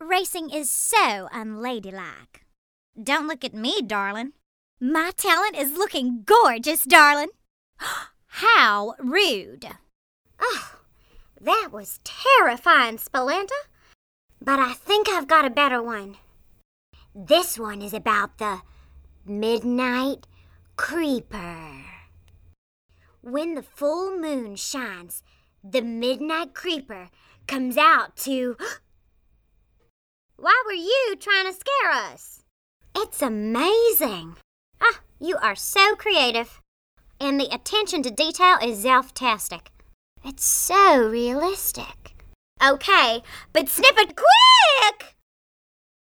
Racing is so unladylike. Don't look at me, darling. My talent is looking gorgeous, darling. How rude. Oh, that was terrifying, Spilanta. But I think I've got a better one. This one is about the Midnight Creeper. When the full moon shines, the Midnight Creeper comes out to... Why were you trying to scare us? It's amazing. You are so creative. And the attention to detail is self-tastic. It's so realistic. Okay, but snip it quick!